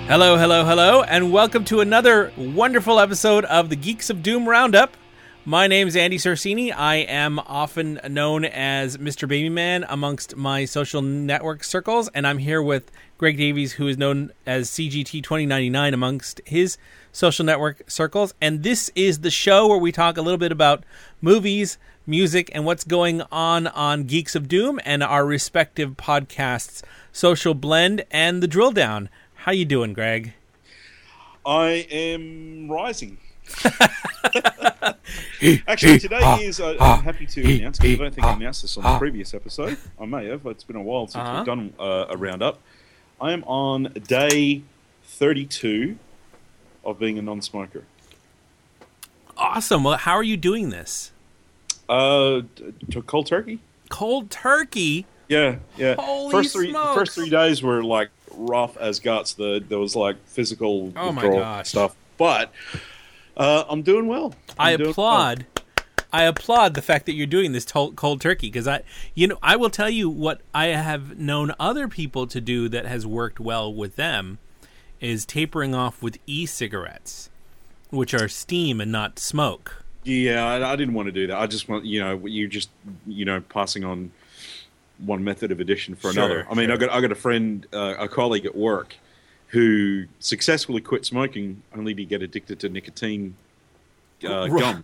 Hello, hello, hello, and welcome to another wonderful episode of the Geeks of Doom Roundup. My name's Andy Sorsini. I am often known as Mr. Babyman amongst my social network circles, and I'm here with Greg Davies, who is known as CGT 2099 amongst his social network circles. And this is the show where we talk a little bit about movies, music, and what's going on Geeks of Doom and our respective podcasts, Social Blend and The Drill Down. How you doing, Greg? I am rising. Actually, today is, I'm happy to announce, because I don't think I announced this on the previous episode. I may have, it's been a while since we've done a roundup. I am on day 32 of being a non-smoker. Awesome. Well, how are you doing this? To cold turkey. Cold turkey? Yeah. Holy The first 3 days were like rough as guts. There was like physical withdrawal stuff. But I'm doing well. I applaud the fact that you're doing this cold turkey, because I will tell you what I have known other people to do that has worked well with them is tapering off with e-cigarettes, which are steam and not smoke. Yeah, I didn't want to do that. I just want, you're just, passing on one method of addiction for another. I mean, I got a friend, a colleague at work, who successfully quit smoking only to get addicted to nicotine gum.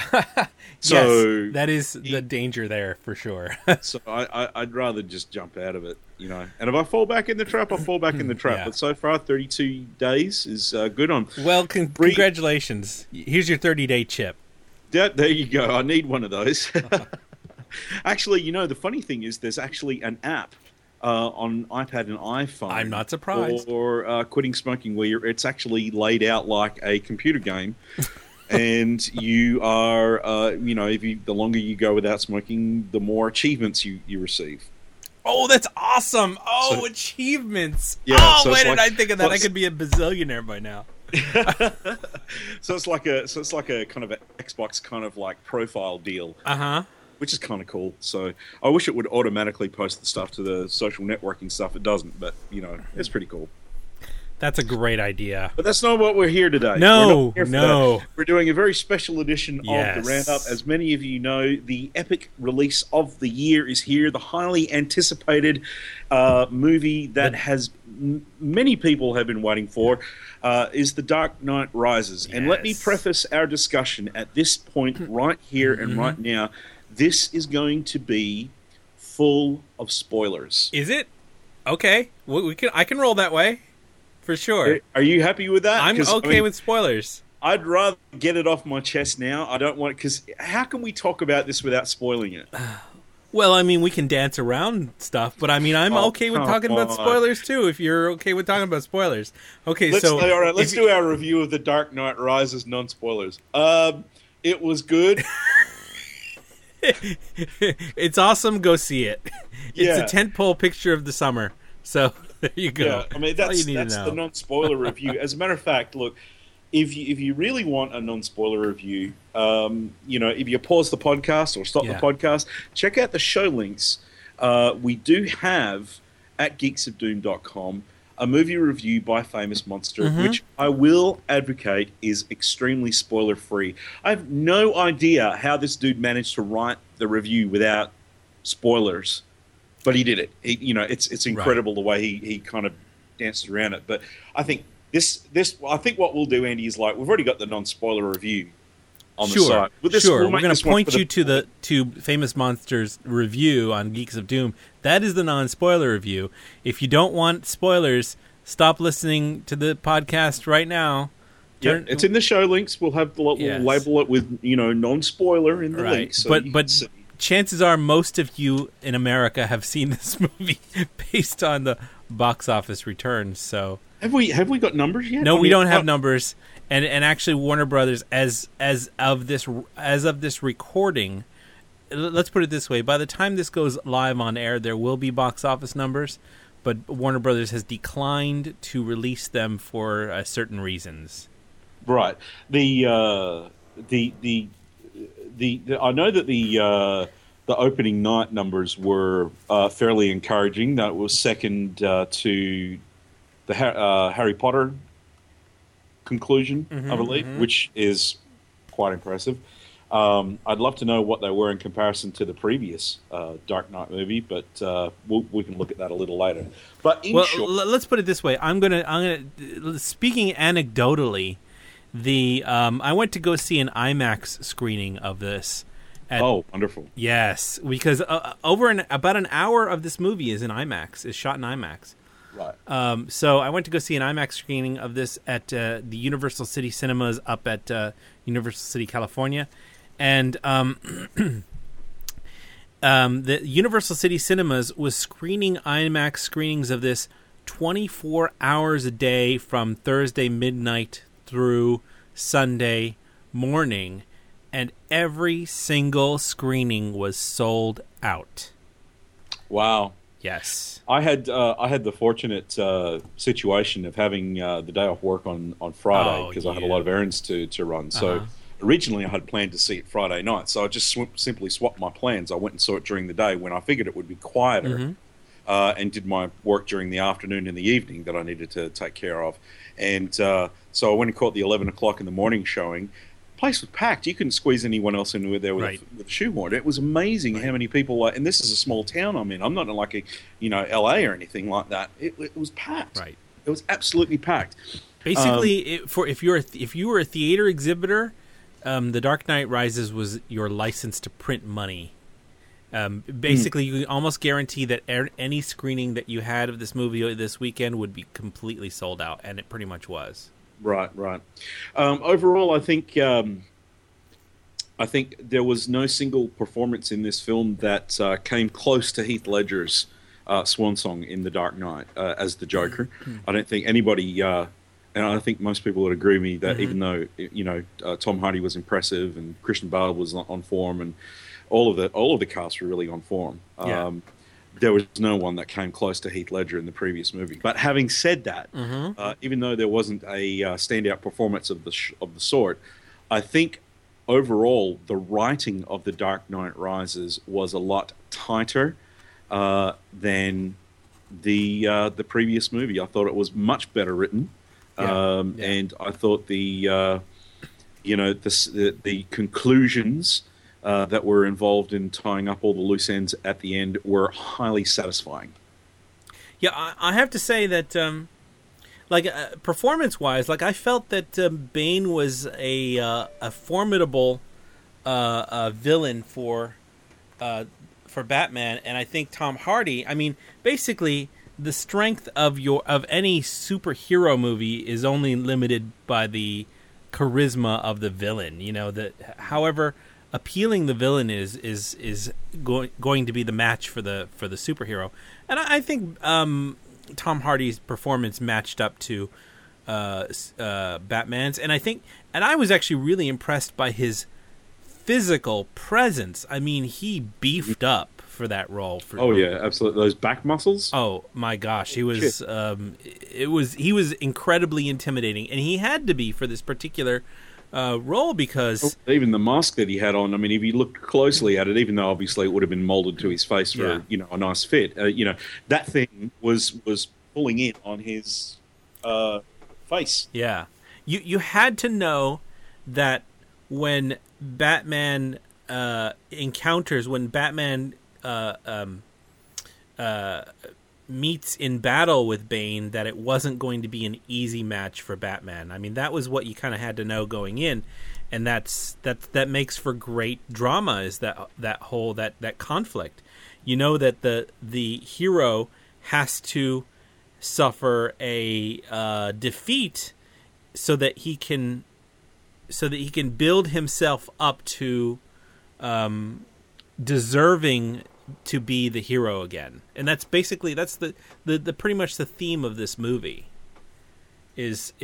So yes, that is the danger there for sure. So I'd rather just jump out of it, And if I fall back in the trap, I fall back in the trap. Yeah. But so far, 32 days is good on. Well, congratulations. Here's your 30-day chip. There you go. I need one of those. Actually, the funny thing is there's actually an app on iPad and iPhone. I'm not surprised. For quitting smoking, where it's actually laid out like a computer game. And you are, the longer you go without smoking, the more achievements you receive. Oh, that's awesome! Oh, achievements! Yeah, why did I think of that? I could be a bazillionaire by now. So it's like a kind of an Xbox kind of like profile deal. Which is kind of cool. So I wish it would automatically post the stuff to the social networking stuff. It doesn't, but it's pretty cool. That's a great idea. But that's not what we're here today. No. We're doing a very special edition of the Roundup. As many of you know, the epic release of the year is here. The highly anticipated movie that has many people have been waiting for is The Dark Knight Rises. Yes. And let me preface our discussion at this point right here and right now. This is going to be full of spoilers. Is it? Okay. I can roll that way. For sure. Are you happy with that? I'm okay with spoilers. I'd rather get it off my chest now. I don't want it, because how can we talk about this without spoiling it? Well, I mean, we can dance around stuff, but I mean, I'm okay with talking about spoilers too, if you're okay with talking about spoilers. Okay, all right, let's do our review of The Dark Knight Rises, non-spoilers. It was good. It's awesome. Go see it. It's a tentpole picture of the summer. So there you go. Yeah, I mean that's the non-spoiler review. As a matter of fact, look, if you really want a non-spoiler review, if you pause the podcast or stop the podcast, check out the show links. We do have at geeksofdoom.com a movie review by Famous Monster, which I will advocate is extremely spoiler-free. I have no idea how this dude managed to write the review without spoilers, but he did it. It's incredible the way he kind of danced around it. But I think I think what we'll do, Andy, is like we've already got the non-spoiler review on the site. We're going to point you to Famous Monster's review on Geeks of Doom. That is the non-spoiler review. If you don't want spoilers, stop listening to the podcast right now. It's in the show links. We'll label it with non-spoiler in the link. So but chances are most of you in America have seen this movie based on the box office returns. So have we got numbers yet? No, we don't have numbers. And actually, Warner Brothers, as of this recording, let's put it this way: by the time this goes live on air, there will be box office numbers, but Warner Brothers has declined to release them for certain reasons. Right. I know that the opening night numbers were fairly encouraging. That was second to Harry Potter conclusion, I believe, which is quite impressive. I'd love to know what they were in comparison to the previous Dark Knight movie, but we can look at that a little later. But let's put it this way: I'm gonna speaking anecdotally, I went to go see an IMAX screening of this. Wonderful! Yes, because about an hour of this movie is shot in IMAX. Right. So I went to go see an IMAX screening of this at the Universal City Cinemas up at Universal City, California. And the Universal City Cinemas was screening IMAX screenings of this 24 hours a day from Thursday midnight through Sunday morning. And every single screening was sold out. Wow. Yes. I had the fortunate situation of having the day off work on Friday because I had a lot of errands to run. So originally I had planned to see it Friday night. So I just simply swapped my plans. I went and saw it during the day when I figured it would be quieter and did my work during the afternoon and the evening that I needed to take care of. And so I went and caught the 11 o'clock in the morning showing. Place was packed. You couldn't squeeze anyone else in there with a shoehorn. It was amazing how many people. And this is a small town I'm in. I'm not in like LA or anything like that. It was packed. Right. It was absolutely packed. Basically, if you were a theater exhibitor, The Dark Knight Rises was your license to print money. Basically, you can almost guarantee that any screening that you had of this movie this weekend would be completely sold out, and it pretty much was. Right. Overall, I think there was no single performance in this film that came close to Heath Ledger's swan song in The Dark Knight as the Joker. I don't think anybody, and I think most people would agree with me that even though Tom Hardy was impressive and Christian Bale was on form and all of the cast were really on form. There was no one that came close to Heath Ledger in the previous movie. But having said that, even though there wasn't a standout performance of the sort, I think overall the writing of The Dark Knight Rises was a lot tighter than the previous movie. I thought it was much better written, and I thought the conclusions that were involved in tying up all the loose ends at the end were highly satisfying. Yeah, I have to say that, performance-wise, I felt that Bane was a formidable villain for Batman, and I think Tom Hardy. I mean, basically, the strength of any superhero movie is only limited by the charisma of the villain. However appealing the villain is going to be the match for the superhero, and I think Tom Hardy's performance matched up to Batman's, and I was actually really impressed by his physical presence. I mean, he beefed up for that role. Absolutely. Those back muscles. Oh my gosh, he was he was incredibly intimidating, and he had to be for this particular role because even the mask that he had on. I mean, if you look closely at it, even though obviously it would have been molded to his face for a nice fit, that thing was pulling in on his face. Yeah, you had to know that when Batman meets in battle with Bane, that it wasn't going to be an easy match for Batman. I mean, that was what you kind of had to know going in, and that makes for great drama. Is that whole conflict? You know that the hero has to suffer a defeat so that he can build himself up to deserving to be the hero again. And that's basically the pretty much the theme of this movie is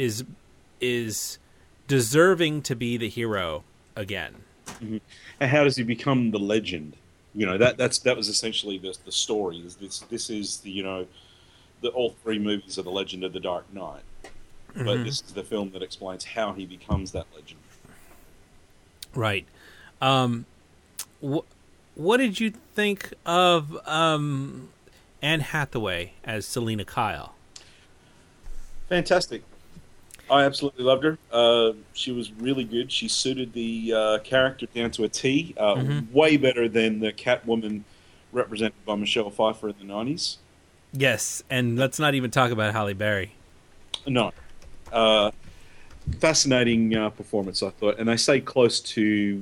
deserving to be the hero again. Mm-hmm. And how does he become the legend? That was essentially the story. This is the all three movies are the Legend of the Dark Knight. But this is the film that explains how he becomes that legend. Right. What did you think of Anne Hathaway as Selina Kyle? Fantastic. I absolutely loved her. She was really good. She suited the character down to a T. Way better than the Catwoman represented by Michelle Pfeiffer in the 90s. Yes, and let's not even talk about Halle Berry. No. Fascinating performance, I thought. And they stayed close to...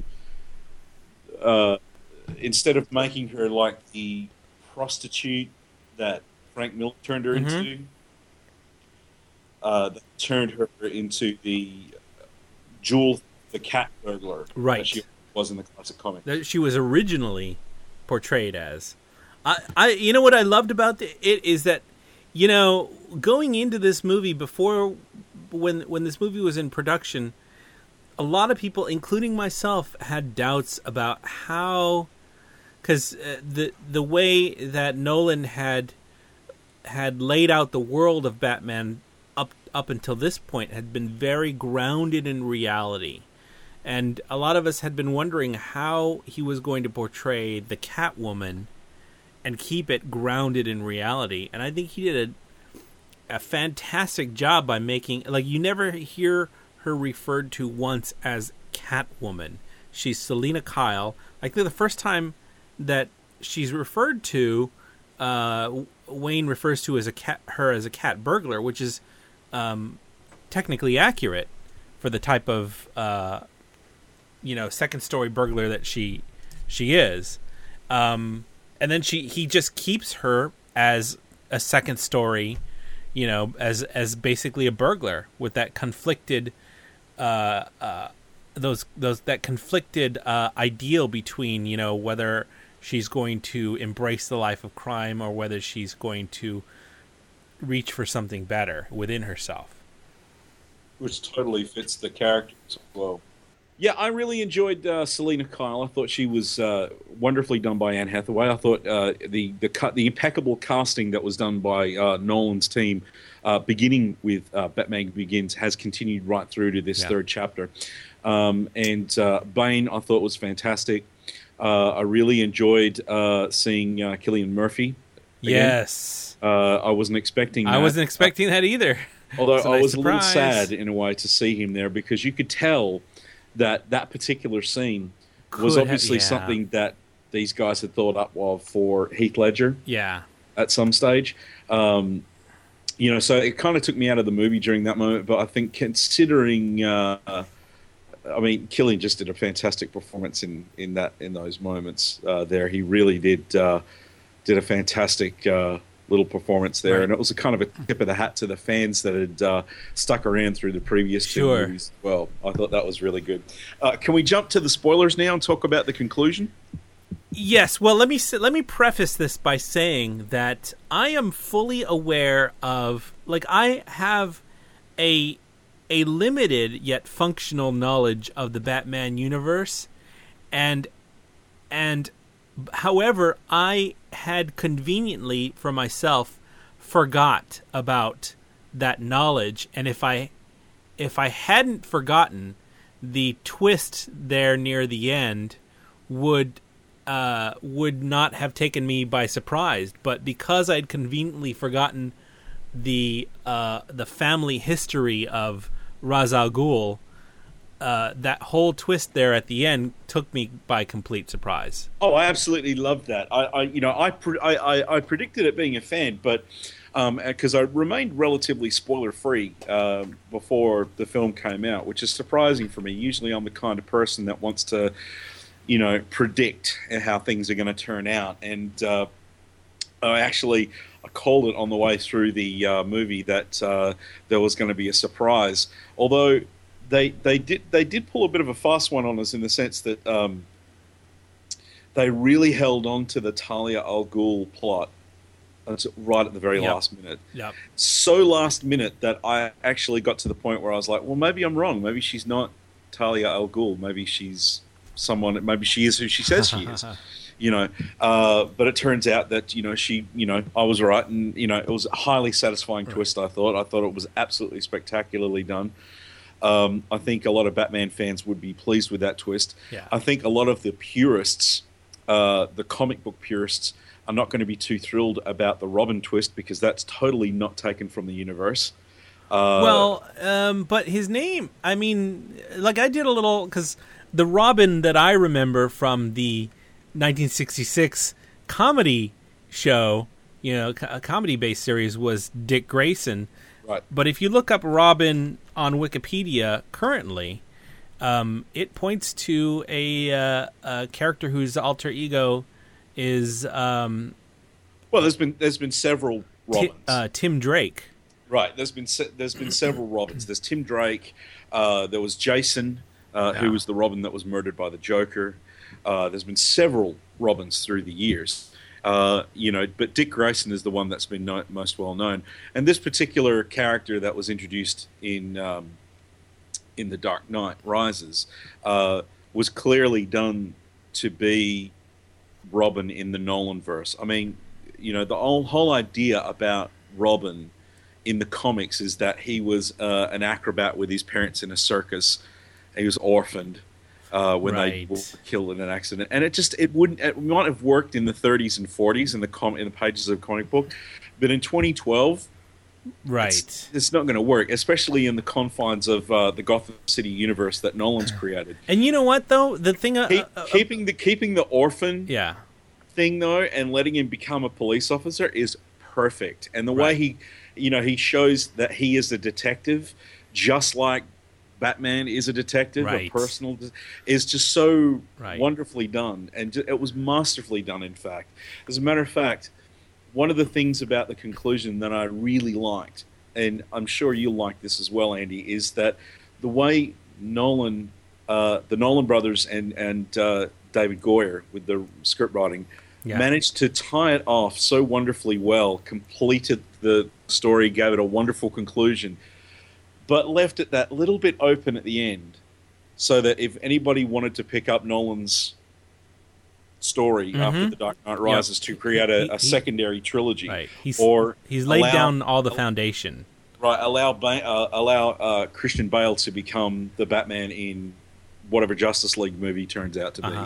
instead of making her like the prostitute that Frank Miller turned her into, they turned her into the Jewel, the cat burglar. Right. That she was in the classic comic. That she was originally portrayed as. I you know what I loved about it is that, you know, going into this movie before, when this movie was in production, a lot of people, including myself, had doubts about how, because the way that Nolan had laid out the world of Batman up until this point had been very grounded in reality. And a lot of us had been wondering how he was going to portray the Catwoman and keep it grounded in reality. And I think he did a fantastic job by making, like, you never hear her referred to once as Catwoman. She's Selina Kyle. Like, the first time that she's referred to, Wayne refers to her as a cat burglar, which is technically accurate for the type of second story burglar that she is. And then he just keeps her as a second story, as basically a burglar with that conflicted that conflicted ideal between whether she's going to embrace the life of crime or whether she's going to reach for something better within herself, which totally fits the character as well. Yeah, I really enjoyed Selina Kyle. I thought she was wonderfully done by Anne Hathaway. I thought the impeccable casting that was done by Nolan's team, beginning with Batman Begins, has continued right through to this third chapter. And Bane, I thought was fantastic. I really enjoyed seeing Cillian Murphy again. Yes. I wasn't expecting that. I wasn't expecting that either. Although I was a little sad in a way to see him there, because you could tell that particular scene was obviously something that these guys had thought up of for Heath Ledger. Yeah. At some stage. So it kind of took me out of the movie during that moment, but I think considering Cillian just did a fantastic performance in those moments there. He really did a fantastic little performance there, right. And it was a kind of a tip of the hat to the fans that had stuck around through the previous two movies. Well, I thought that was really good. Can we jump to the spoilers now and talk about the conclusion? Yes. Well, let me preface this by saying that I am fully aware of, I have a limited yet functional knowledge of the Batman universe, and however, I had conveniently for myself forgot about that knowledge, and if I hadn't forgotten, the twist there near the end would not have taken me by surprise. But because I'd conveniently forgotten the family history of Ra's al Ghul, that whole twist there at the end took me by complete surprise. Oh, I absolutely loved that. I predicted it being a fan, but because I remained relatively spoiler free before the film came out, which is surprising for me. Usually, I'm the kind of person that wants to, predict how things are going to turn out, and I called it on the way through the movie that there was going to be a surprise, although. They did pull a bit of a fast one on us in the sense that they really held on to the Talia al Ghul plot right at the very last minute. Yep. So last minute that I actually got to the point where I was like, well, maybe I'm wrong. Maybe she's not Talia al Ghul. Maybe she's someone. Maybe she is who she says she is. But it turns out that she. I was right, and it was a highly satisfying twist. I thought it was absolutely spectacularly done. I think a lot of Batman fans would be pleased with that twist. Yeah. I think a lot of the purists, the comic book purists, are not going to be too thrilled about the Robin twist, because that's totally not taken from the universe. But his name, I mean, like I did a little, because the Robin that I remember from the 1966 comedy show, a comedy-based series, was Dick Grayson. Right. But if you look up Robin on Wikipedia currently, it points to a character whose alter ego is there's been several Robins. Tim Drake. Right. There's been several Robins. There's Tim Drake. There was Jason, who was the Robin that was murdered by the Joker. There's been several Robins through the years. But Dick Grayson is the one that's been most well known. And this particular character that was introduced in The Dark Knight Rises was clearly done to be Robin in the Nolanverse. I mean, the whole idea about Robin in the comics is that he was an acrobat with his parents in a circus. He was orphaned when they were killed in an accident, and it might have worked in the 30s and 40s in the pages of a comic book, but in 2012, it's not going to work, especially in the confines of the Gotham City universe that Nolan's created. And you know what, though, the thing keeping the orphan thing though, and letting him become a police officer is perfect, and the way he shows that he is a detective, just like Batman is a detective, a personal, is just so wonderfully done, and it was masterfully done. In fact, as a matter of fact, one of the things about the conclusion that I really liked, and I'm sure you'll like this as well, Andy, is that the way Nolan, the Nolan brothers, and David Goyer with the script writing managed to tie it off so wonderfully well, completed the story, gave it a wonderful conclusion, but left it that little bit open at the end, so that if anybody wanted to pick up Nolan's story after The Dark Knight Rises to create a secondary trilogy, he's laid down all the foundation. Right, allow Christian Bale to become the Batman in whatever Justice League movie turns out to be.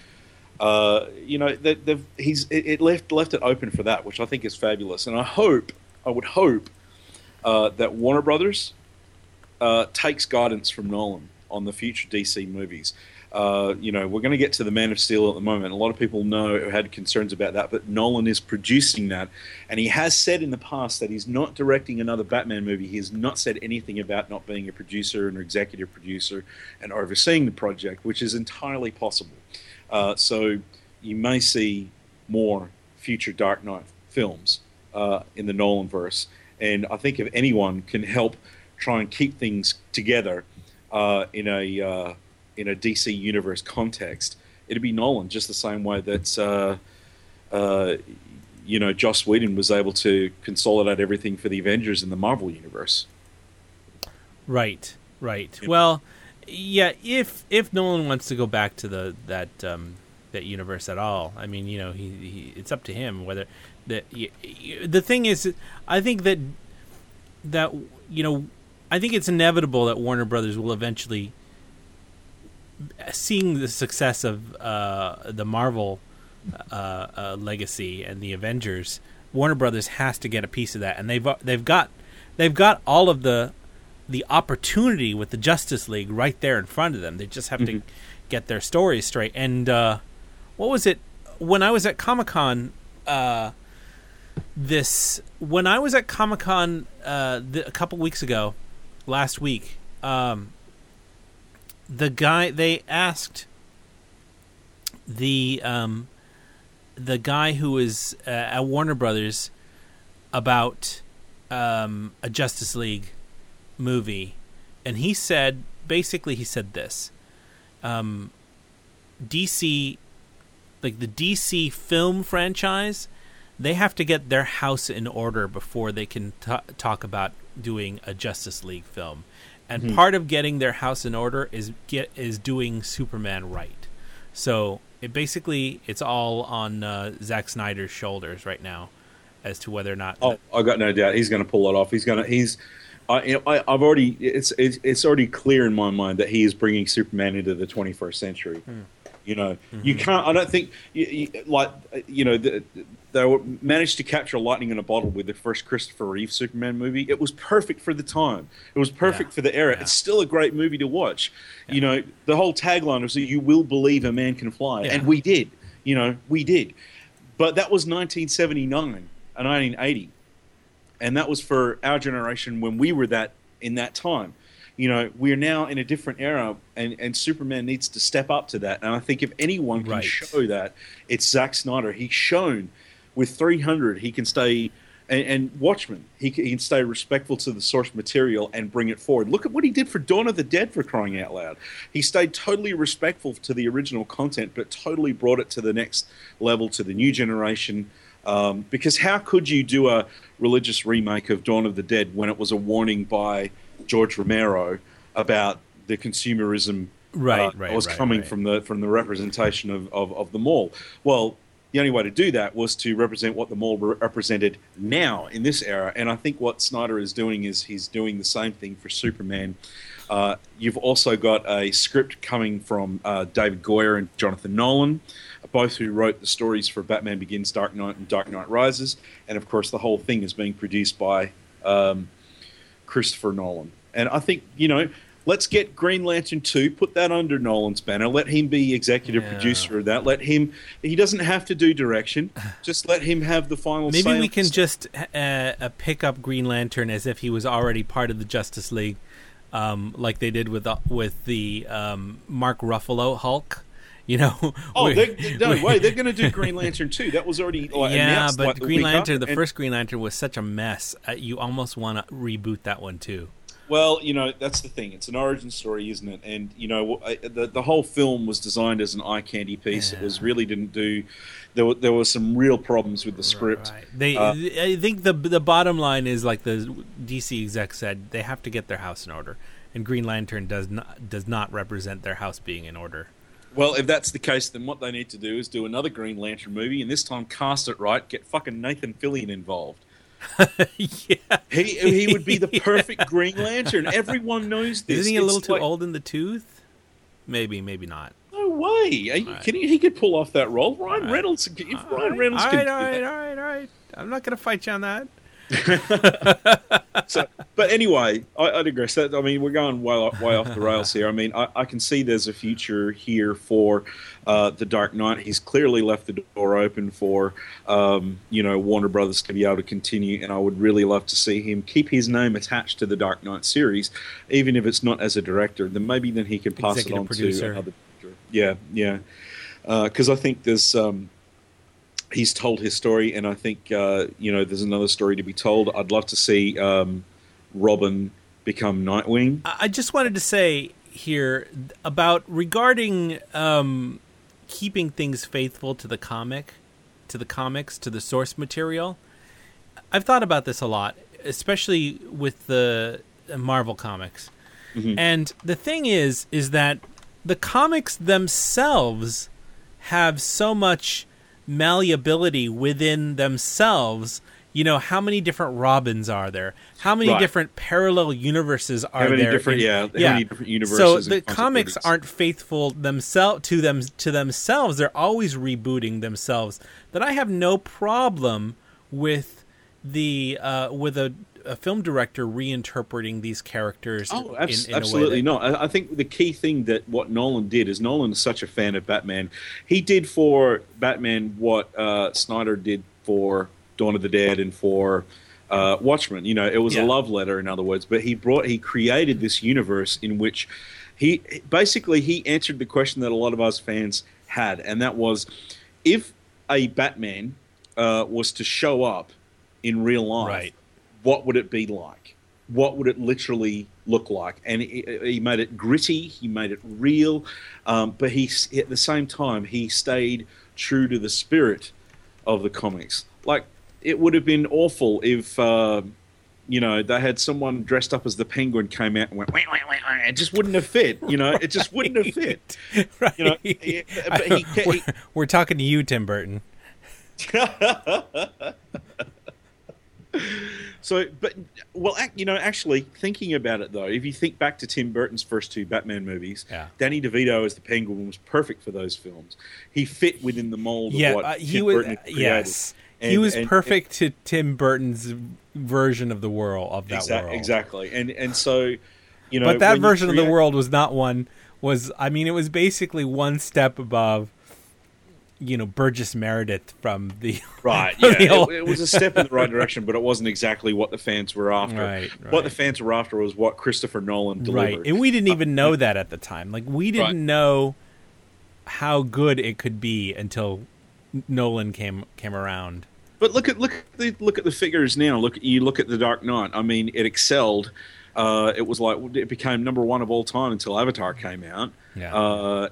It left it open for that, which I think is fabulous, and I would hope that Warner Brothers takes guidance from Nolan on the future DC movies. We're going to get to the Man of Steel at the moment. A lot of people had concerns about that, but Nolan is producing that, and he has said in the past that he's not directing another Batman movie. He has not said anything about not being a producer and an executive producer and overseeing the project, which is entirely possible. So you may see more future Dark Knight films in the Nolanverse, and I think if anyone can help try and keep things together in a DC universe context, it'd be Nolan, just the same way that Joss Whedon was able to consolidate everything for the Avengers in the Marvel universe. Right. Well, yeah, if Nolan wants to go back to that universe at all, I mean, he it's up to him whether the thing is, I think that I think it's inevitable that Warner Brothers will eventually, seeing the success of the Marvel legacy and the Avengers, Warner Brothers has to get a piece of that, and they've got all of the opportunity with the Justice League right there in front of them. They just have to get their stories straight. And what was it when I was at Comic-Con? A couple weeks ago, last week, they asked the guy who was at Warner Brothers about a Justice League movie, and he said this: DC, like the DC film franchise, they have to get their house in order before they can talk about doing a Justice League film. And part of getting their house in order is doing Superman right. So it's all on Zack Snyder's shoulders right now as to whether or not. Oh, I've got no doubt he's going to pull it off. It's already clear in my mind that he is bringing Superman into the 21st century. You know, you can't. I don't think they managed to capture lightning in a bottle with the first Christopher Reeve Superman movie. It was perfect for the time. It was perfect for the era. It's still a great movie to watch. Yeah. You know, the whole tagline was that you will believe a man can fly, and we did. You know, we did. But that was 1979 and 1980, and that was for our generation when we were in that time. You know, we're now in a different era, and Superman needs to step up to that. And I think if anyone can show that, it's Zack Snyder. He's shown with 300 he can stay, and Watchmen, he can stay respectful to the source material and bring it forward. Look at what he did for Dawn of the Dead, for crying out loud. He stayed totally respectful to the original content, but totally brought it to the next level, to the new generation. Because how could you do a religious remake of Dawn of the Dead when it was a warning by George Romero about the consumerism was coming from the representation of the mall? Well, the only way to do that was to represent what the mall represented now in this era, and I think what Snyder is doing is he's doing the same thing for Superman. You've also got a script coming from David Goyer and Jonathan Nolan, both who wrote the stories for Batman Begins, Dark Knight, and Dark Knight Rises, and of course the whole thing is being produced by Christopher Nolan. And I think, you know, let's get Green Lantern 2, put that under Nolan's banner, let him be executive producer of that, he doesn't have to do direction, just let him have the final say. Maybe we can just pick up Green Lantern as if he was already part of the Justice League, like they did with the Mark Ruffalo Hulk. You know, they're going to do Green Lantern 2. That was already announced. But Green Lantern, the first Green Lantern was such a mess. You almost want to reboot that one too. Well, you know, that's the thing. It's an origin story, isn't it? And, you know, the whole film was designed as an eye candy piece. It was really didn't do. There were some real problems with the script. Right. I think the bottom line is, like the DC exec said, they have to get their house in order, and Green Lantern does not represent their house being in order. Well, if that's the case, then what they need to do is do another Green Lantern movie, and this time cast it right. Get fucking Nathan Fillion involved. He would be the perfect Green Lantern. Everyone knows this. Isn't he a little too old in the tooth? Maybe not. No way. Are you kidding? He could pull off that role. Ryan Reynolds. If Ryan Reynolds could. All right. I'm not going to fight you on that. But anyway, I digress. I mean, we're going way off the rails here. I mean, I can see there's a future here for the Dark Knight. He's clearly left the door open for Warner Brothers to be able to continue, and I would really love to see him keep his name attached to the Dark Knight series, even if it's not as a director. Then maybe he can pass it on to another director. Yeah. Because I think there's. He's told his story, and I think there's another story to be told. I'd love to see Robin become Nightwing. I just wanted to say here about regarding keeping things faithful to the comics, to the source material. I've thought about this a lot, especially with the Marvel comics. Mm-hmm. And the thing is that the comics themselves have so much malleability within themselves. You know, how many different Robins are there? How many different parallel universes are there? How many different universes? So the comics aren't faithful to themselves. They're always rebooting themselves. That I have no problem with a film director reinterpreting these characters. Oh, absolutely not. I think the key thing that what Nolan did is Nolan is such a fan of Batman. He did for Batman what Snyder did for Dawn of the Dead and for Watchmen. You know, it was a love letter, in other words. But he created this universe in which he answered the question that a lot of us fans had, and that was, if a Batman was to show up in real life, what would it be like? What would it literally look like? And he made it gritty, he made it real, but at the same time, he stayed true to the spirit of the comics. Like, it would have been awful if, they had someone dressed up as the Penguin came out and went, wah, wah, wah, wah. It just wouldn't have fit. You know, it just wouldn't have fit. Right. You know, we're talking to you, Tim Burton. So, but well, actually thinking about it though, if you think back to Tim Burton's first two Batman movies, Danny DeVito as the Penguin was perfect for those films. He fit within the mold of what Tim Burton had created. Yes, he was perfect to Tim Burton's version of the world of that world. Exactly, and so but that version of the world was not one. It was basically one step above. Burgess Meredith from the right. Yeah, it was a step in the right direction, but it wasn't exactly what the fans were after. Right. What the fans were after was what Christopher Nolan delivered. Right, and we didn't even know that at the time. Like we didn't know how good it could be until Nolan came around. But look at the figures now. Look at The Dark Knight. I mean, it excelled. It became number one of all time until Avatar came out. Yeah.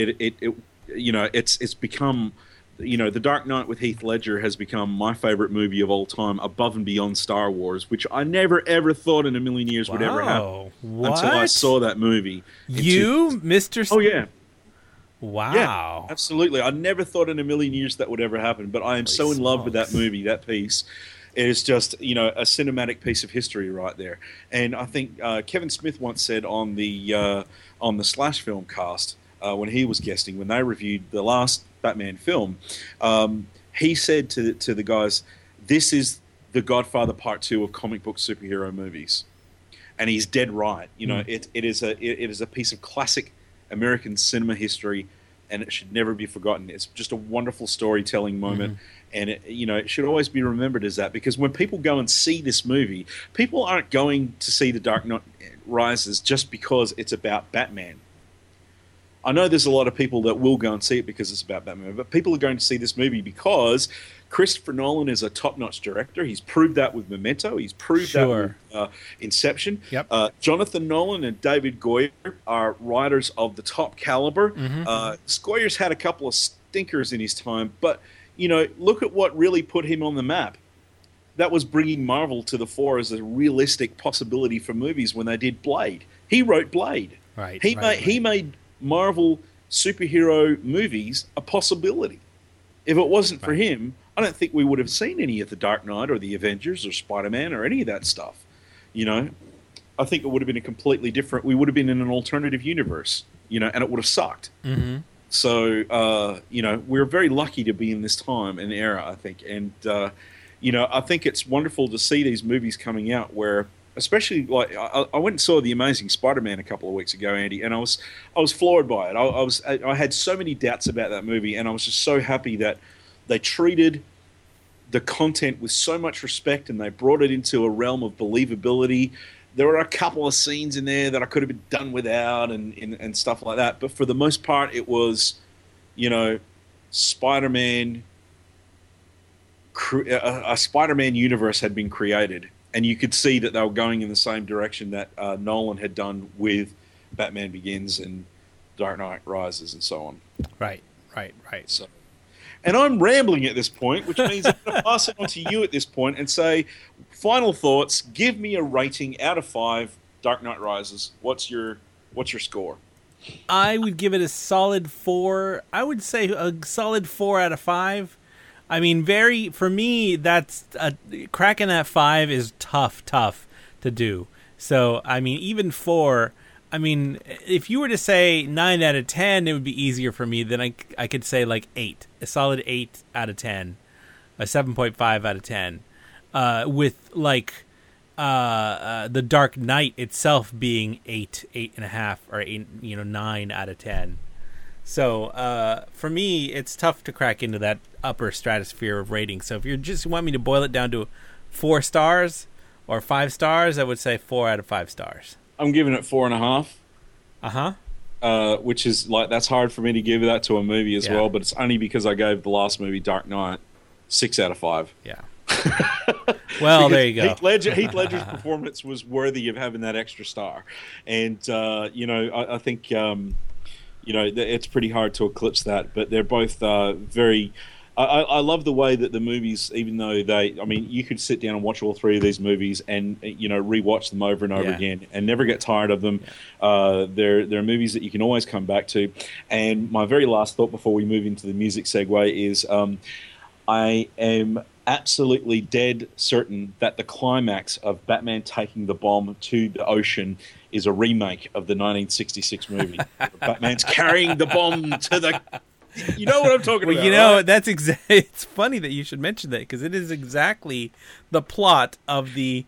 It's become, The Dark Knight with Heath Ledger has become my favorite movie of all time, above and beyond Star Wars, which I never ever thought in a million years would ever happen until I saw that movie. Mr. Oh yeah. Wow. Yeah, absolutely. I never thought in a million years that would ever happen, but I am so in love with that movie, that piece. It is just, a cinematic piece of history right there. And I think Kevin Smith once said on the Slash Film cast, when he was guesting, when they reviewed the last Batman film, he said to the guys, "This is the Godfather Part 2 of comic book superhero movies," and he's dead right. It is a piece of classic American cinema history, and it should never be forgotten. It's just a wonderful storytelling moment, and it should always be remembered as that, because when people go and see this movie, people aren't going to see The Dark Knight Rises just because it's about Batman. I know there's a lot of people that will go and see it because it's about Batman, but people are going to see this movie because Christopher Nolan is a top-notch director. He's proved that with Memento. He's proved that with Inception. Yep. Jonathan Nolan and David Goyer are writers of the top caliber. Goyer's had a couple of stinkers in his time, but look at what really put him on the map. That was bringing Marvel to the fore as a realistic possibility for movies when they did Blade. He wrote Blade. Right. He made Marvel superhero movies a possibility. If it wasn't for him, I don't think we would have seen any of the Dark Knight or the Avengers or Spider-Man or any of that stuff. I think it would have been a completely different. We would have been in an alternative universe, and it would have sucked. So, we're very lucky to be in this time and era, I think. And I think it's wonderful to see these movies coming out where. Especially, like I went and saw The Amazing Spider-Man a couple of weeks ago, Andy, and I was floored by it. I had so many doubts about that movie, and I was just so happy that they treated the content with so much respect, and they brought it into a realm of believability. There were a couple of scenes in there that I could have been done without, and stuff like that. But for the most part, it was, Spider-Man. A Spider-Man universe had been created. And you could see that they were going in the same direction that Nolan had done with Batman Begins and Dark Knight Rises and so on. Right. So, and I'm rambling at this point, which means I'm going to pass it on to you at this point and say, final thoughts. Give me a rating out of 5. Dark Knight Rises. What's your score? I would give it a solid 4. I would say a solid 4 out of 5. I mean, for me, that's cracking that 5 is tough to do. So, I mean, even 4, I mean, if you were to say 9 out of 10, it would be easier for me. Then I could say like 8, a solid 8 out of 10, a 7.5 out of 10, with like the Dark Knight itself being 8.5, or 8, 9 out of 10. So for me, it's tough to crack into that upper stratosphere of ratings. So if you just want me to boil it down to 4 stars or 5 stars, I would say 4 out of 5 stars. I'm giving it 4.5. Which is that's hard for me to give that to a movie as well, but it's only because I gave the last movie, Dark Knight, 6 out of 5. Yeah. Well, there you go. Heath Ledger's performance was worthy of having that extra star, and I think. It's pretty hard to eclipse that, but they're both very. I love the way that the movies, even though you could sit down and watch all 3 of these movies and rewatch them over and over again and never get tired of them. They're movies that you can always come back to. And my very last thought before we move into the music segue is, I am absolutely dead certain that the climax of Batman taking the bomb to the ocean is a remake of the 1966 movie. Batman's carrying the bomb to the... You know what I'm talking about, you know, right? that's it's funny that you should mention that, because it is exactly the plot of the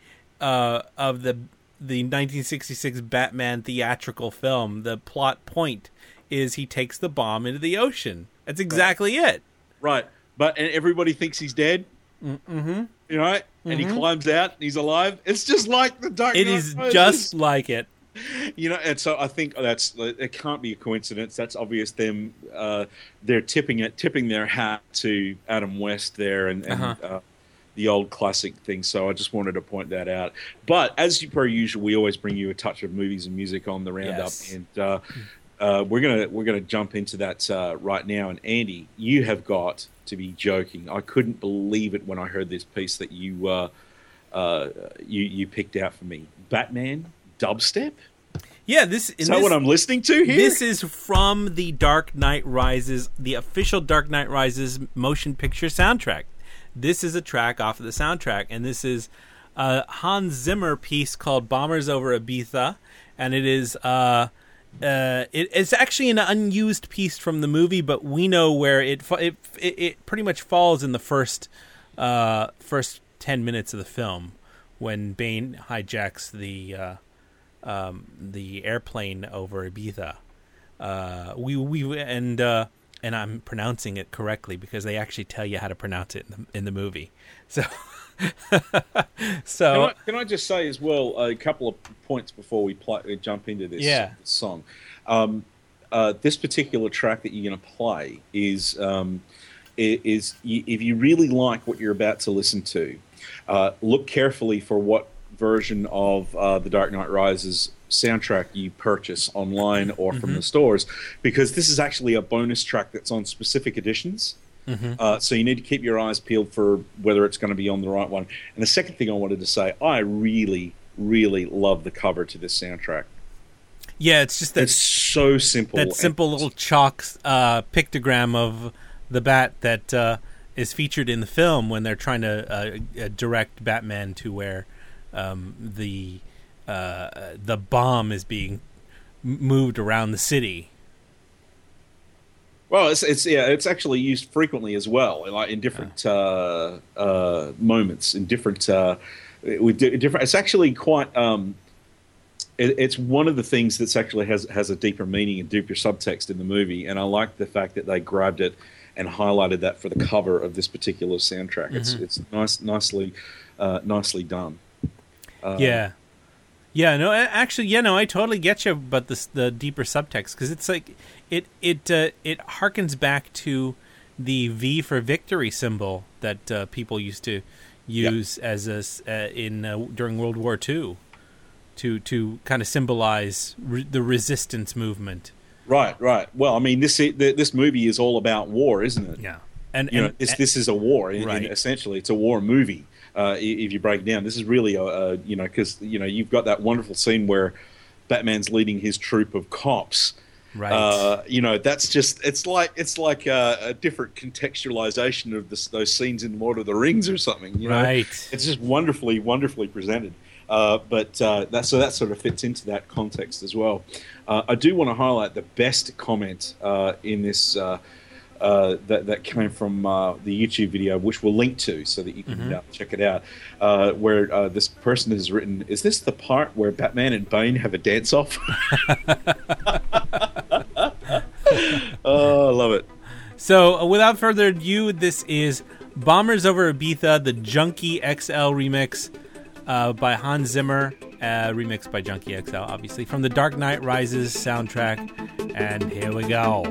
1966 Batman theatrical film. The plot point is he takes the bomb into the ocean. That's exactly it. Right. But and everybody thinks he's dead. Mm-hmm. You know, and he climbs out and he's alive. It's just like the Dark Knight. It is just like it. You know, and so I think it can't be a coincidence. That's obvious. Them, they're tipping their hat to Adam West there, and the old classic thing. So I just wanted to point that out. But as per usual, we always bring you a touch of movies and music on the roundup, and we're gonna jump into that right now. And Andy, you have got to be joking. I couldn't believe it when I heard this piece that you picked out for me. Batman dubstep? Yeah, is that what I'm listening to here? This is from the Dark Knight Rises, the official Dark Knight Rises motion picture soundtrack. This is a track off of the soundtrack, and this is a Hans Zimmer piece called "Bombers Over Ibiza," and it is it's actually an unused piece from the movie, but we know where it pretty much falls in the first 10 minutes of the film when Bane hijacks the airplane over Ibiza. And I'm pronouncing it correctly because they actually tell you how to pronounce it in the movie. So, can I just say as well a couple of points before we jump into this song. This particular track that you're going to play is if you really like what you're about to listen to, look carefully for what version of The Dark Knight Rises soundtrack you purchase online or from the stores, because this is actually a bonus track that's on specific editions. So you need to keep your eyes peeled for whether it's going to be on the right one. And the second thing I wanted to say, I really, really love the cover to this soundtrack. Yeah, it's just that it's so simple. That simple little chalk pictogram of the bat that is featured in the film when they're trying to direct Batman to where the bomb is being moved around the city. Well, it's actually used frequently as well, like in different moments, in different with different. It's actually quite. It's one of the things that's actually has a deeper meaning and deeper subtext in the movie, and I like the fact that they grabbed it and highlighted that for the cover of this particular soundtrack. It's nicely done. I totally get you about the deeper subtext, because it's like it harkens back to the V for victory symbol that people used to use as during World War II to kind of symbolize the resistance movement. Right. Well, I mean, this movie is all about war, isn't it? Yeah, this is a war. Essentially, it's a war movie. If you break it down, this is really because you've got that wonderful scene where Batman's leading his troop of cops. Right. That's just it's like a different contextualization of those scenes in Lord of the Rings or something. Right. It's just wonderfully presented. But that sort of fits into that context as well. I do want to highlight the best comment in this. That came from the YouTube video, which we'll link to so that you can check it out, where this person has written, "Is this the part where Batman and Bane have a dance-off?" Oh, I love it. So, without further ado, this is Bombers Over Ibiza, the Junkie XL remix by Hans Zimmer, remixed by Junkie XL, obviously, from the Dark Knight Rises soundtrack. And here we go.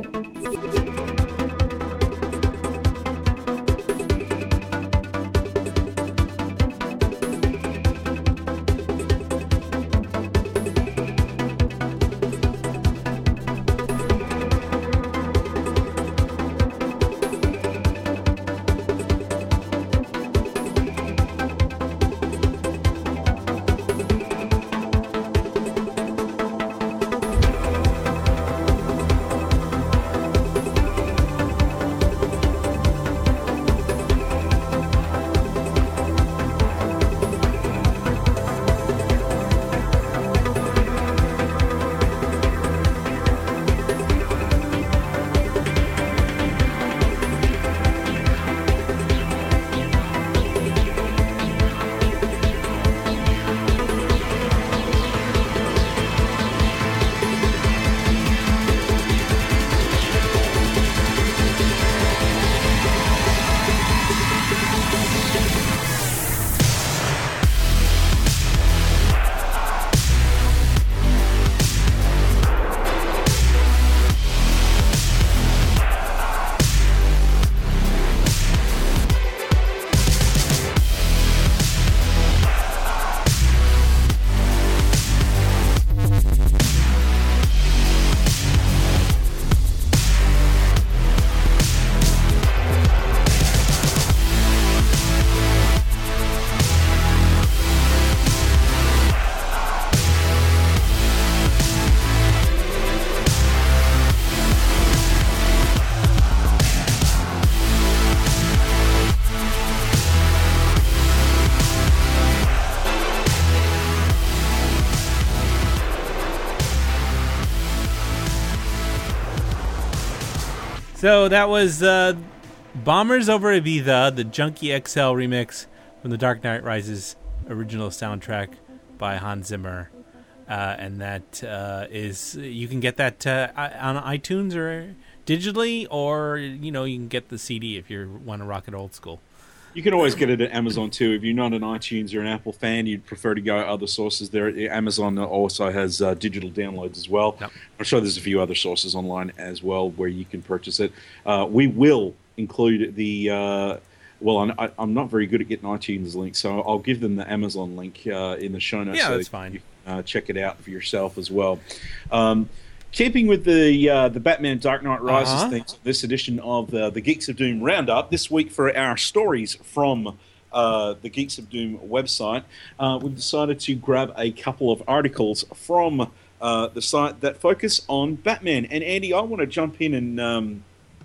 So that was Bombers Over Ibiza, the Junkie XL remix from the Dark Knight Rises original soundtrack by Hans Zimmer. And that is, you can get that on iTunes or digitally, or, you can get the CD if you want to rock it old school. You can always get it at Amazon too. If you're not an iTunes or an Apple fan, you'd prefer to go other sources. There, Amazon also has digital downloads as well. Yep. I'm sure there's a few other sources online as well where you can purchase it. We will include the. I'm not very good at getting iTunes links, so I'll give them the Amazon link in the show notes. Yeah, that's fine. You can, check it out for yourself as well. Keeping with the Batman Dark Knight Rises things, this edition of the Geeks of Doom Roundup, this week for our stories from the Geeks of Doom website, we've decided to grab a couple of articles from the site that focus on Batman. And Andy, I want to jump in and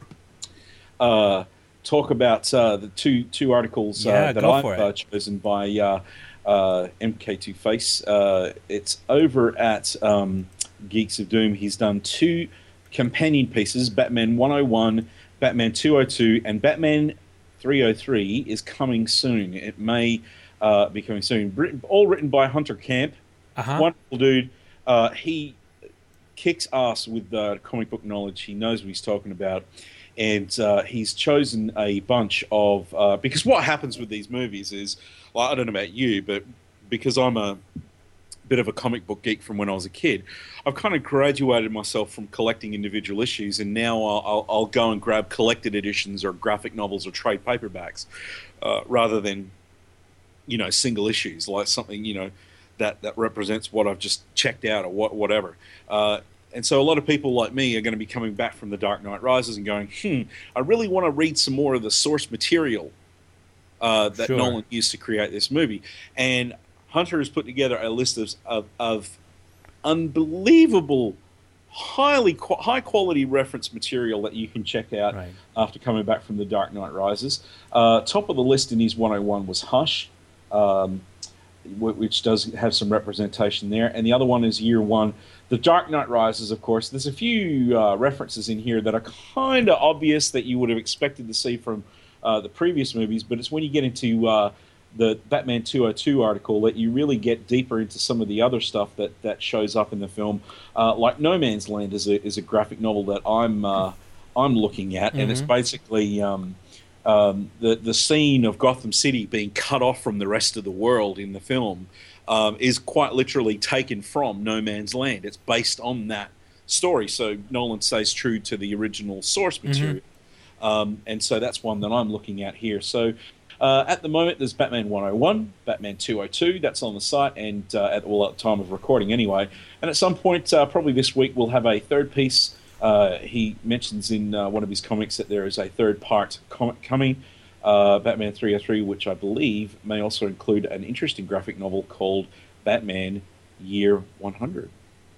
talk about the two articles that I've chosen by MK2 Face. It's over at Geeks of Doom. He's done 2 companion pieces, Batman 101, Batman 202, and Batman 303 is coming soon. It may be coming soon. All written by Hunter Camp. Wonderful dude. He kicks ass with comic book knowledge. He knows what he's talking about. And he's chosen a bunch of... because what happens with these movies is... Well, I don't know about you, but because I'm a bit of a comic book geek from when I was a kid, I've kind of graduated myself from collecting individual issues, and now I'll go and grab collected editions or graphic novels or trade paperbacks rather than, single issues, like something, that represents what I've just checked out or whatever. And so a lot of people like me are going to be coming back from The Dark Knight Rises and going, I really want to read some more of the source material that Nolan used to create this movie. And Hunter has put together a list of unbelievable, high quality reference material that you can check out after coming back from The Dark Knight Rises. Top of the list in his 101 was Hush, which does have some representation there. And the other one is Year One. The Dark Knight Rises, of course, there's a few references in here that are kind of obvious that you would have expected to see from the previous movies, but it's when you get into the Batman 202 article that you really get deeper into some of the other stuff that shows up in the film. Like No Man's Land is a graphic novel that I'm looking at, and it's basically the scene of Gotham City being cut off from the rest of the world in the film is quite literally taken from No Man's Land. It's based on that story, so Nolan stays true to the original source material. And so that's one that I'm looking at here. So at the moment, there's Batman 101, Batman 202. That's on the site, and at the time of recording anyway. And at some point, probably this week, we'll have a third piece. He mentions in one of his comics that there is a third part comic coming, Batman 303, which I believe may also include an interesting graphic novel called Batman Year 100.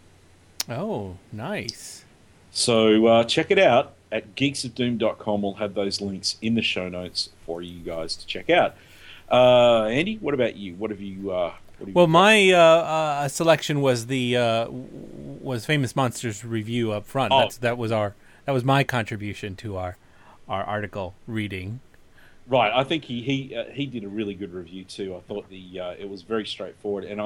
Oh, nice. So check it out. At geeksofdoom.com, we'll have those links in the show notes for you guys to check out. Andy, what about you? What have you? Well, my selection was was Famous Monsters review up front. Oh. That was my contribution to our article reading. Right, I think he did a really good review too. I thought it was very straightforward, and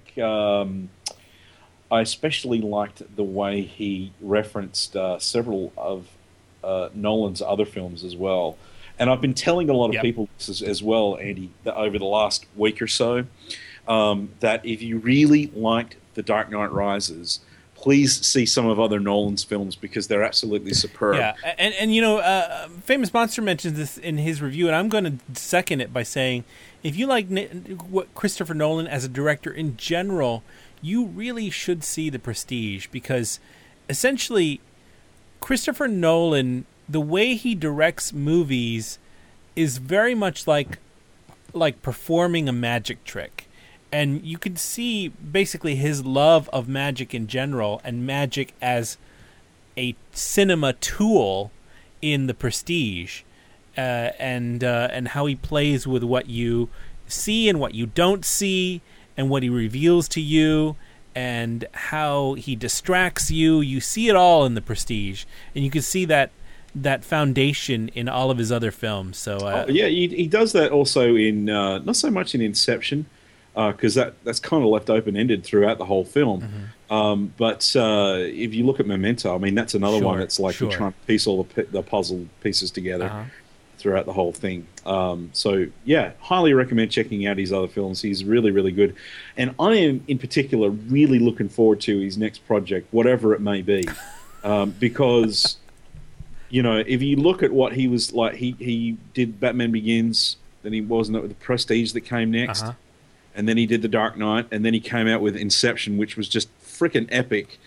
I especially liked the way he referenced several of Nolan's other films as well. And I've been telling a lot of people this as well, Andy, that over the last week or so, that if you really liked The Dark Knight Rises, please see some of other Nolan's films because they're absolutely superb. Yeah, and Famous Monster mentions this in his review, and I'm going to second it by saying, if you like Christopher Nolan as a director in general, you really should see The Prestige, because essentially Christopher Nolan, the way he directs movies is very much like performing a magic trick. And you can see basically his love of magic in general and magic as a cinema tool in The Prestige, and how he plays with what you see and what you don't see, and what he reveals to you, and how he distracts you. You see it all in The Prestige, and you can see that that foundation in all of his other films. So he does that also in not so much in Inception, because that's kind of left open-ended throughout the whole film. But if you look at Memento, I mean, that's another one that's like you're trying to piece all the puzzle pieces together throughout the whole thing. So, yeah, highly recommend checking out his other films. He's really, really good. And I am, in particular, really looking forward to his next project, whatever it may be. Because, you know, if you look at what he was like, he did Batman Begins, then he wasn't with the Prestige that came next. And then he did The Dark Knight, and then he came out with Inception, which was just freaking epic.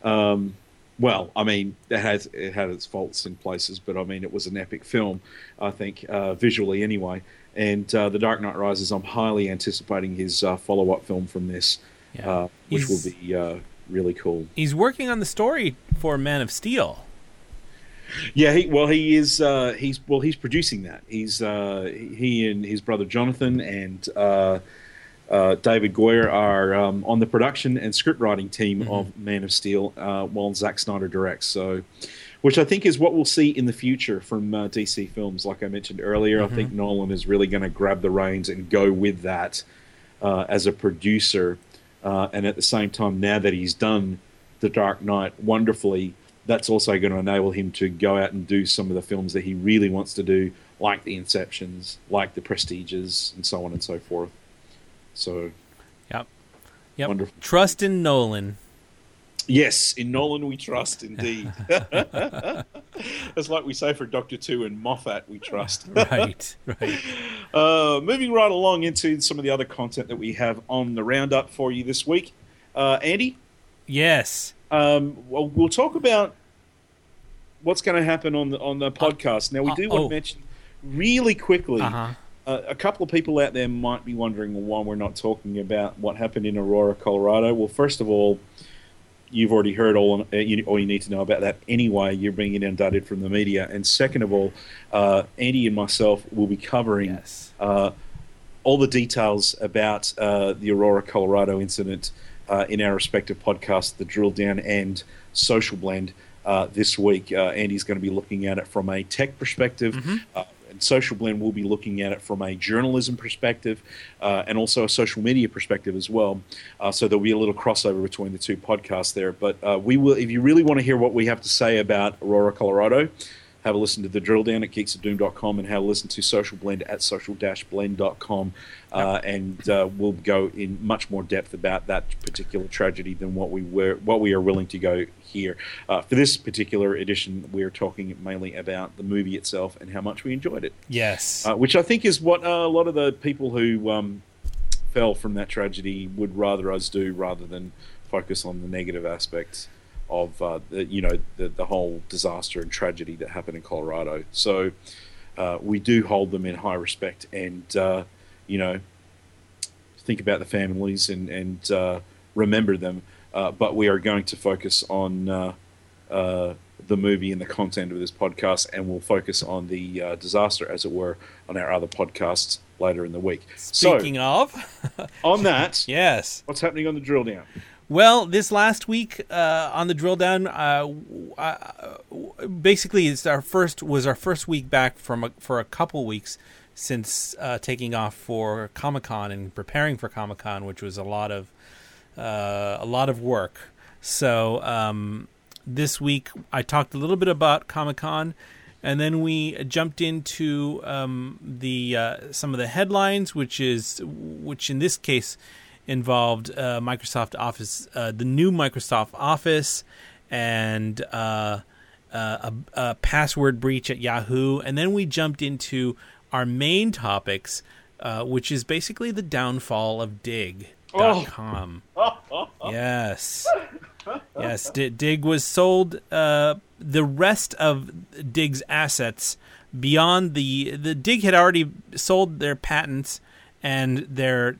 Well, I mean, it had its faults in places, but I mean, it was an epic film, I think, visually anyway. And The Dark Knight Rises, I'm highly anticipating his follow-up film from this, which will be really cool. He's working on the story for Man of Steel. Yeah, he's producing that. He and his brother Jonathan and David Goyer are on the production and scriptwriting team of Man of Steel while Zack Snyder directs. So, which I think is what we'll see in the future from DC films. Like I mentioned earlier, I think Nolan is really going to grab the reins and go with that as a producer. And at the same time, now that he's done The Dark Knight wonderfully, that's also going to enable him to go out and do some of the films that he really wants to do, like the Inceptions, like the Prestiges, and so on and so forth. So, yep. Wonderful. Trust in Nolan. Yes, in Nolan we trust, indeed. That's like we say for Doctor Who and Moffat, we trust. Right. Moving right along into some of the other content that we have on the roundup for you this week. Andy? Yes. Well, we'll talk about what's going to happen on the podcast. Now, we do want to mention really quickly... a couple of people out there might be wondering why we're not talking about what happened in Aurora, Colorado. Well, first of all, you've already heard all you need to know about that anyway. You're being inundated from the media. And second of all, Andy and myself will be covering all the details about the Aurora, Colorado incident in our respective podcasts, The Drill Down and Social Blend, this week. Andy's going to be looking at it from a tech perspective. And Social Blend will be looking at it from a journalism perspective and also a social media perspective as well. So there'll be a little crossover between the two podcasts there. But we will, if you really want to hear what we have to say about Aurora, Colorado, have a listen to The Drill Down at geeksofdoom.com and have a listen to Social Blend at social-blend.com. And we'll go in much more depth about that particular tragedy than what we are willing to go here. For this particular edition, we're talking mainly about the movie itself and how much we enjoyed it. Yes. Which I think is what a lot of the people who fell from that tragedy would rather us do, rather than focus on the negative aspects of the whole disaster and tragedy that happened in Colorado. So we do hold them in high respect, and think about the families and remember them. But we are going to focus on the movie and the content of this podcast, and we'll focus on the disaster, as it were, on our other podcasts later in the week. Speaking of, on that, yes, what's happening on the Drill Down? Well, this last week on the Drill Down, basically was our first week back for a couple weeks since taking off for Comic-Con and preparing for Comic-Con, which was a lot of work. So this week I talked a little bit about Comic-Con, and then we jumped into some of the headlines, which in this case involved Microsoft Office, the new Microsoft Office, and a password breach at Yahoo. And then we jumped into our main topics, which is basically the downfall of Digg.com. Yes. Yes, Digg was sold. The rest of Digg's assets beyond the Digg had already sold their patents and their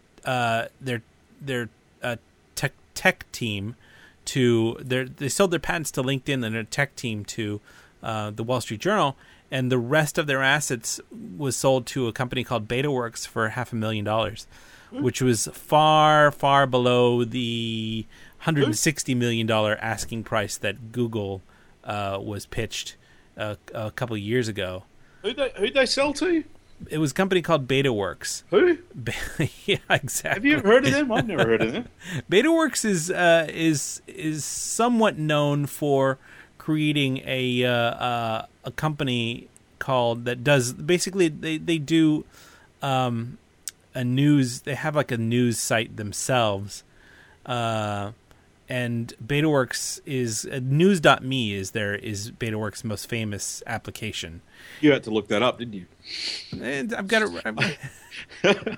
tech team to they sold their patents to LinkedIn and their tech team to the Wall Street Journal, and the rest of their assets was sold to a company called BetaWorks for $500,000, which was far below the $160 million asking price that Google was pitched a couple of years ago. Who'd they sell to? It was a company called BetaWorks. Who? Yeah, exactly. Have you ever heard of them? I've never heard of them. BetaWorks is somewhat known for creating a company called that does basically they do a news. They have like a news site themselves, and BetaWorks is news.me is BetaWorks' most famous application. You had to look that up, didn't you? And I've got it.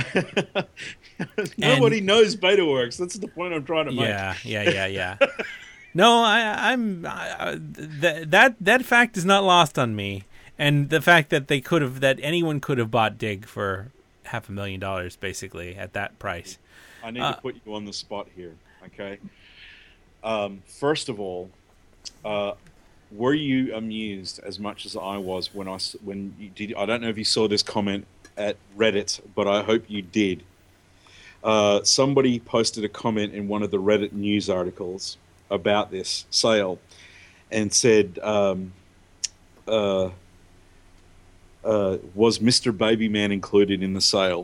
Nobody knows BetaWorks. That's the point I'm trying to make. Yeah. No, that fact is not lost on me, and the fact that anyone could have bought Dig for $500,000 basically at that price. I need to put you on the spot here, okay? First of all, were you amused as much as I was when you did? I don't know if you saw this comment at Reddit, but I hope you did. Somebody posted a comment in one of the Reddit news articles about this sale and said, was Mr. Babyman included in the sale?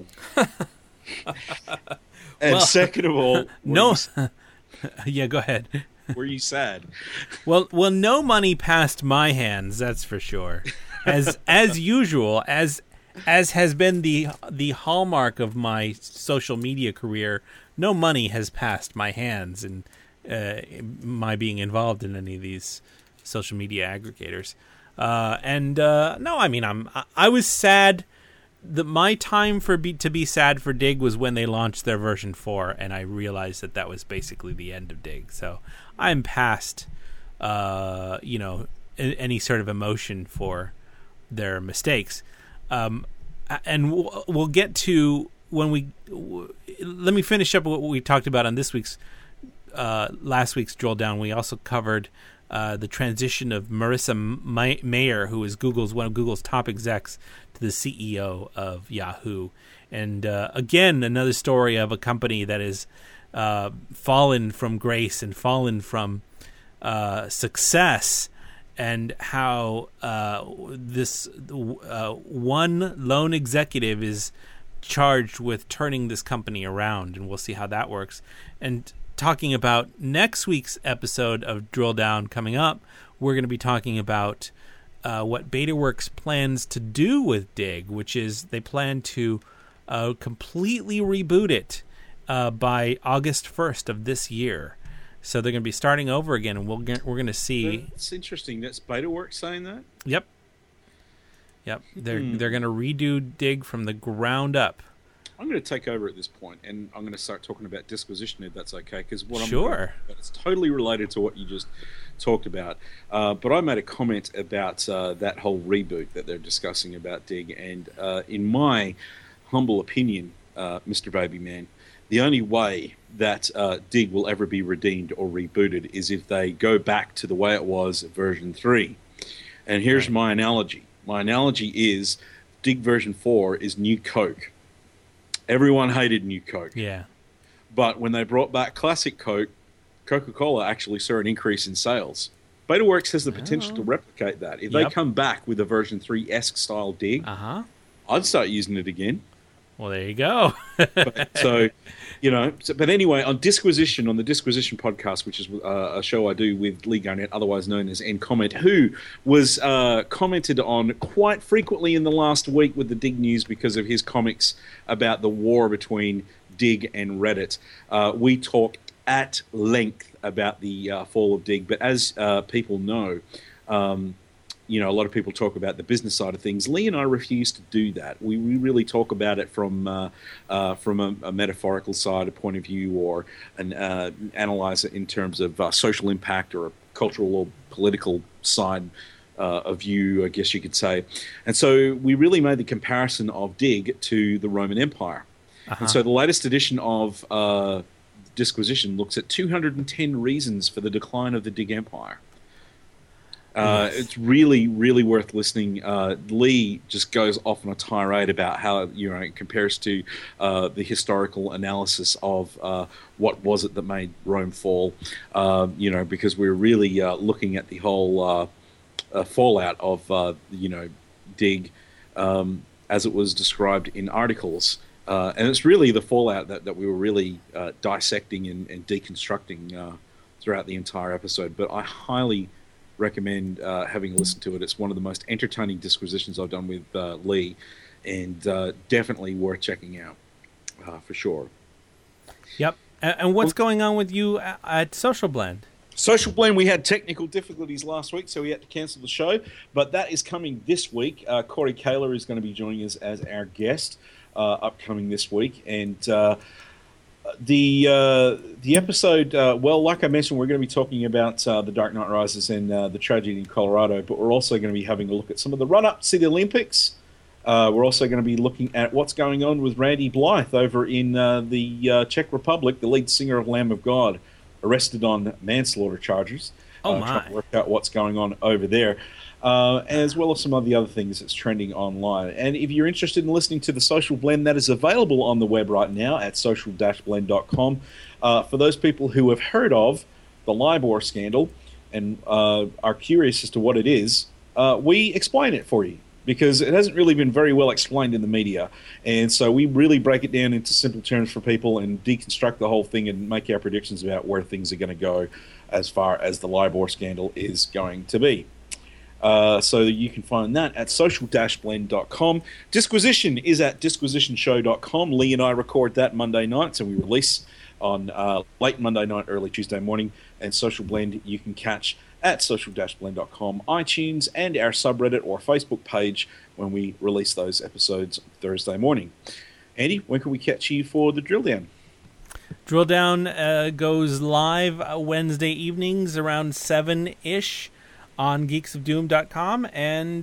And second of all, no. Yeah, go ahead. Were you sad? Well, no money passed my hands, that's for sure. As usual, as has been the hallmark of my social media career, no money has passed my hands in my being involved in any of these social media aggregators. No, I mean I was sad. My time to be sad for Dig was when they launched their version 4, and I realized that was basically the end of Dig. So I'm past, any sort of emotion for their mistakes. And we'll get to when let me finish up what we talked about on last week's drill down. We also covered the transition of Marissa Mayer, who is one of Google's top execs, to the CEO of Yahoo. And again, another story of a company that has fallen from grace and fallen from success, and how this one lone executive is charged with turning this company around, and we'll see how that works. And talking about next week's episode of Drill Down coming up, we're going to be talking about what BetaWorks plans to do with Dig, which is they plan to completely reboot it by August 1st of this year. So they're going to be starting over again, and we're going to see. It's interesting. That's BetaWorks saying that? Yep. They're going to redo Dig from the ground up. I'm going to take over at this point, and I'm going to start talking about disquisition, if that's okay, because what I'm sure. talking about is totally related to what you just talked about. But I made a comment about that whole reboot that they're discussing about Dig, and in my humble opinion, Mr. Babyman, the only way that Dig will ever be redeemed or rebooted is if they go back to the way it was at version 3. And here's my analogy. My analogy is Dig version 4 is New Coke. Everyone hated New Coke. Yeah. But when they brought back Classic Coke, Coca-Cola actually saw an increase in sales. BetaWorks has the potential to replicate that. If they come back with a version 3-esque style Dig, I'd start using it again. Well, there you go. But anyway, on the Disquisition podcast, which is a show I do with Lee Garnett, otherwise known as N-Comment, who was commented on quite frequently in the last week with the Dig news because of his comics about the war between Dig and Reddit. We talk at length about the fall of Dig, but as people know, a lot of people talk about the business side of things. Lee and I refuse to do that. We really talk about it from a metaphorical side, a point of view, or analyze it in terms of social impact or a cultural or political side of view, I guess you could say. And so we really made the comparison of Dig to the Roman Empire. And so the latest edition of Disquisition looks at 210 reasons for the decline of the Dig Empire. It's really, really worth listening. Lee just goes off on a tirade about how it compares to the historical analysis of what was it that made Rome fall. Because we're really looking at the whole fallout of Dig, as it was described in articles. And it's really the fallout that we were really dissecting and deconstructing throughout the entire episode. But I highly recommend having listened to it. It's one of the most entertaining disquisitions I've done with Lee, and definitely worth checking out for sure. Yep. And what's going on with you at Social Blend? Social Blend, we had technical difficulties last week, so we had to cancel the show. But that is coming this week. Corey Kaler is going to be joining us as our guest upcoming this week. And the episode, well, like I mentioned, we're going to be talking about The Dark Knight Rises and the tragedy in Colorado, but we're also going to be having a look at some of the run-up to the Olympics. We're also going to be looking at what's going on with Randy Blythe over in the Czech Republic, the lead singer of Lamb of God, arrested on manslaughter charges. Oh, my. Trying to work out what's going on over there, as well as some of the other things that's trending online. And if you're interested in listening to the Social Blend, that is available on the web right now at social-blend.com. For those people who have heard of the LIBOR scandal and are curious as to what it is, we explain it for you, because it hasn't really been very well explained in the media. And so we really break it down into simple terms for people and deconstruct the whole thing and make our predictions about where things are going to go as far as the LIBOR scandal is going to be. So you can find that at social-blend.com. Disquisition is at disquisitionshow.com. Lee and I record that Monday nights, and we release on late Monday night, early Tuesday morning. And Social Blend you can catch at social-blend.com, iTunes, and our subreddit or Facebook page when we release those episodes Thursday morning. Andy, when can we catch you for the Drill Down? Drill Down goes live Wednesday evenings around 7-ish on geeksofdoom.com, and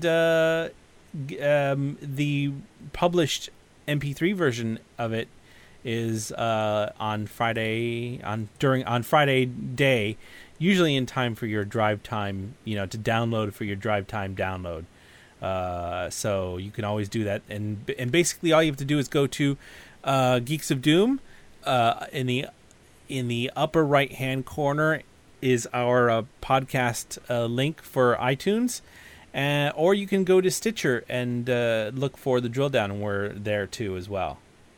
the published MP3 version of it is on Friday day, usually in time for your drive time, to download for your drive time download. So you can always do that, and basically all you have to do is go to Geeks of Doom. In the upper right hand corner is our podcast link for iTunes, or you can go to Stitcher and look for the Drill Down, and we're there too as well.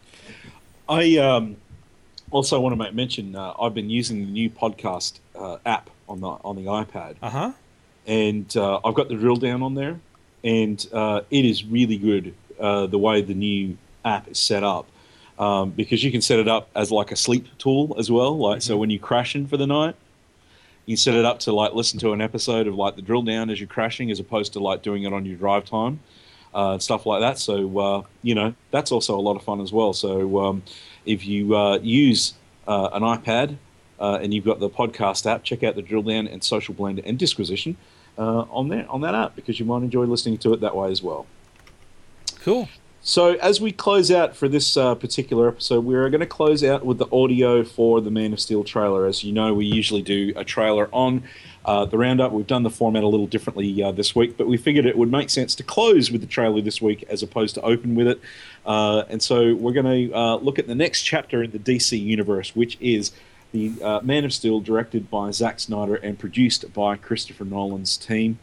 I also want to make mention, I've been using the new podcast app on the iPad. Uh-huh. And I've got the Drill Down on there, and it is really good the way the new app is set up, because you can set it up as like a sleep tool as well. Like, so when you're crashing for the night, you set it up to like listen to an episode of like the Drill Down as you're crashing, as opposed to like doing it on your drive time. Stuff like that. So, that's also a lot of fun as well. So if you use an iPad and you've got the podcast app, check out the Drill Down and Social Blend and Disquisition on that app, because you might enjoy listening to it that way as well. Cool. So as we close out for this particular episode, we're going to close out with the audio for the Man of Steel trailer. As you know, we usually do a trailer on the Roundup. We've done the format a little differently this week, but we figured it would make sense to close with the trailer this week as opposed to open with it. And so we're going to look at the next chapter in the DC universe, which is the Man of Steel, directed by Zack Snyder and produced by Christopher Nolan's team.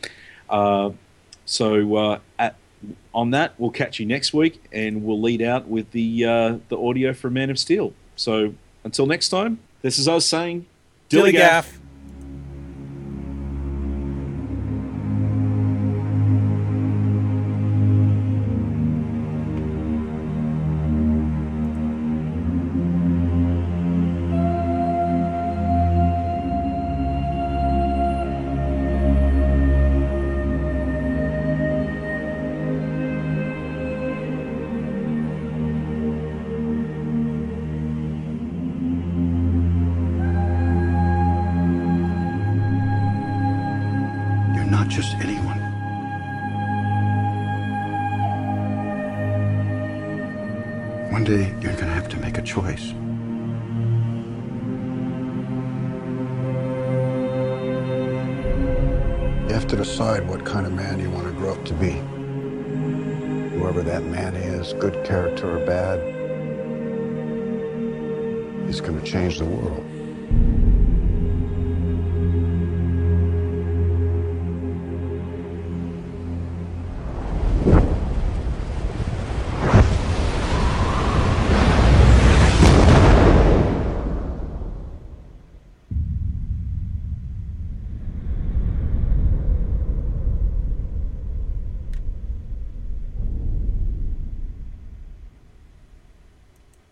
On that, we'll catch you next week, and we'll lead out with the audio for Man of Steel. So until next time, this is us saying, Dilly Gaff. Not just anyone. One day, you're going to have to make a choice. You have to decide what kind of man you want to grow up to be. Whoever that man is, good character or bad, he's going to change the world.